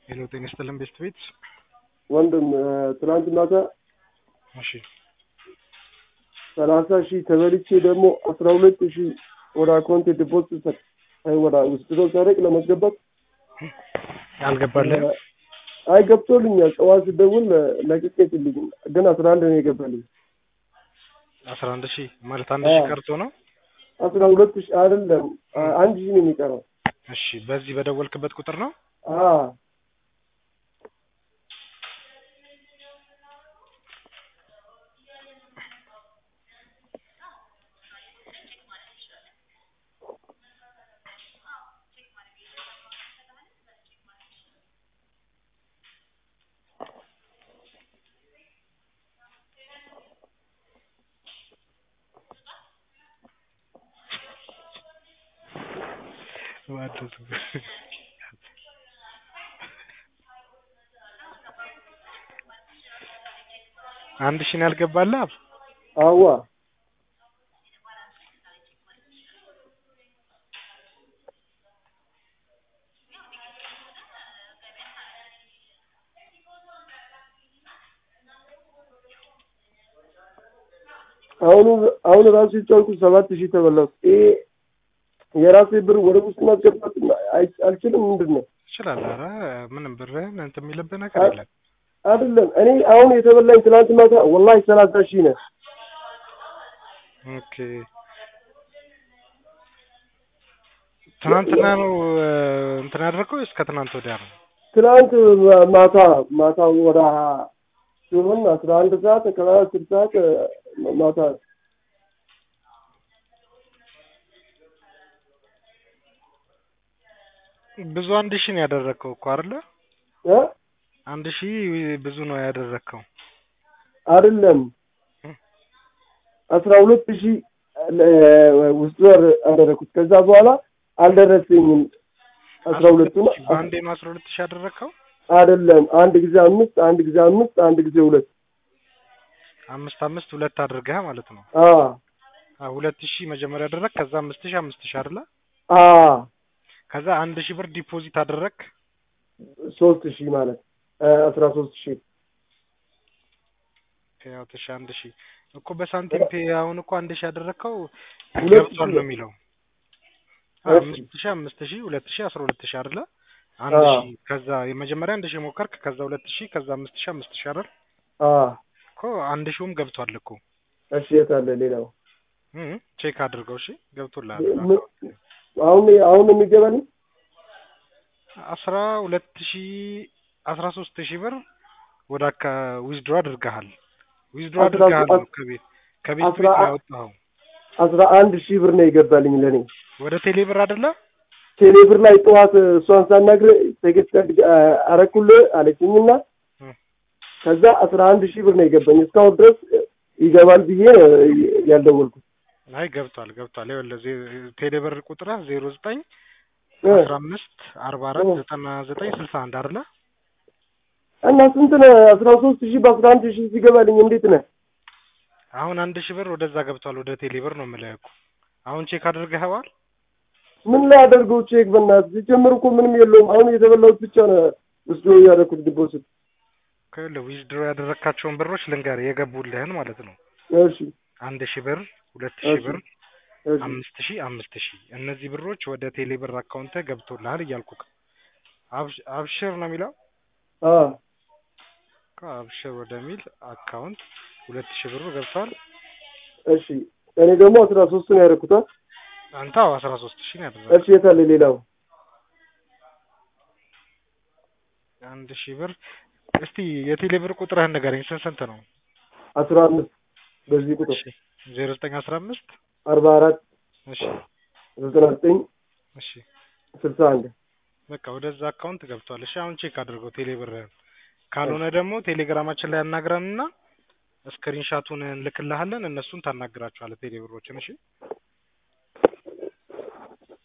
ሄሎ ጤና ይስጥልን ቤት ወንድም ትናንት ማታ እሺ 30,000 ተበልቼ ደግሞ 12,000 ወደ አካውንት ዲፖዚት ወደ ውስጥ ታሪክ ለማስገባት አልገባልህ? አይ ገብቶልኛል። ጠዋት ስደውል ለቅቄልኝ ግን 11 ነው የገባልኝ። 11,000 ማለት 1,000 ቀርቶ ነው? 12,000 አይደለም 1,000 ነው የሚቀረው። እሺ በዚህ በደወልክበት ቁጥር ነው? አንድ ሺህ ያልገባልህ? አዋ አሁን ራሱ ይጫንኩ 7,000 ተበላው። የራሴ ብር ወደ ውስጥ ማስገባት አልችልም። ምንድነው? ትችላለህ። ኧረ ምንም ብርህን እንትን የሚልብህ ነገር የለም። አይደለም እኔ አሁን የተበላኝ ትናንት ማታ ወላሂ 30,000 ነው። ኦኬ ትናንትና ነው እንትን ያደረገው እስከ ትናንት ወዲያ ነው? ትናንት ማታ ወደ ሲሆን 11 ሰዓት ከ10 ሰዓት ማታ ብዙ 1,000 ነው ያደረከው እኮ አይደለ? 1,000 ብዙ ነው ያደረከው አይደለም 12,000 ውስጥ ወር አደረኩት። ከዛ በኋላ አልደረሰኝም። 12 ነው በአንዴ ነው 12,000 ያደረከው? አይደለም አንድ ጊዜ 5 አንድ ጊዜ 5 አንድ ጊዜ 2 5 2 አድርገህ ማለት ነው? 2,000 መጀመሪያ አደረክ። ከዛ 5,000 አይደለ? ከዛ 1,000 ብር ዲፖዚት አደረክ። 3,000 ማለት 13,000 ያው 1,000 እኮ በሳንቲም ፔ አሁን እኮ 1,000 ያደረከው ገብቷል ነው የሚለው። 5,000 2,000 12,000 አይደለ? 1,000 ከዛ የመጀመሪያ 1,000 ሞከርክ። ከዛ 2,000 ከዛ 5,000 አይደል? እኮ 1,000ም ገብቷል እኮ። እሺ የት አለ ሌላው? ቼክ አድርገው። እሺ ገብቶልሃል። አሁን የሚገባልኝ 13,000 ብር ወደ ዊዝድሮ አድርገሃል። ዊዝድሮ አድርገሃል ከቤት ቤት ያወጣው 11,000 ብር ነው የገባልኝ ለኔ ወደ ቴሌ ብር አይደለ? ቴሌ ብር ላይ ጠዋት እሷን ሳናግር ተገስታ አረኩልህ አለችኝና ከዛ 11,000 ብር ነው የገባኝ። እስካሁን ድረስ ይገባል ብዬ ያልደወልኩት። አይ ገብቷል። ይኸውልህ ቴሌ ብር ቁጥር 09 15 44 99 61 አይደለ? እና ስንት ነው? 13,000 በ11,000 ሲገባልኝ እንዴት ነው? አሁን 1,000 ብር ወደዛ ገብቷል ወደ ቴሌ ብር ነው የምልህ እኮ። አሁን ቼክ አድርገኸዋል? ምን ላይ አደርገው ቼክ በእናትህ ሲጀምር እኮ ምንም የለውም። አሁን የተበላሁት ብቻ ነው ውስጥ ያደረኩት ዲፖዚት። ዊዝድሮ ያደረካቸውን ብሮች ልንገርህ የገቡልህን ማለት ነው። እሺ 1,000 ብር 2,000 ብር 5,000 እነዚህ ብሮች ወደ ቴሌ ብር አካውንት ገብቶልሃል እያልኩህ። አብሽር ነው የሚለው? አብሽር ወደሚል አካውንት 2,000 ብሩ ገብቷል። እሺ እኔ ደግሞ 13 ነው ያደረኩት። አንተ 13,000 ነው ያደረኩት። እሺ የት አለ ሌላው? 1,000 ብር እስቲ የቴሌ ብር ቁጥርህን ንገረኝ። ስንት ነው? 15 በዚህ ቁጥር 0915 44 እሺ 99 እሺ 61 በቃ ወደዛ አካውንት ገብቷል። እሺ አሁን ቼክ አድርገው ቴሌ ብርህን። ካልሆነ ደግሞ ቴሌግራማችን ላይ አናግረንና ስክሪንሻቱን እንልክልሃለን። እነሱን ታናግራቸዋለህ ቴሌ ብሮችን። እሺ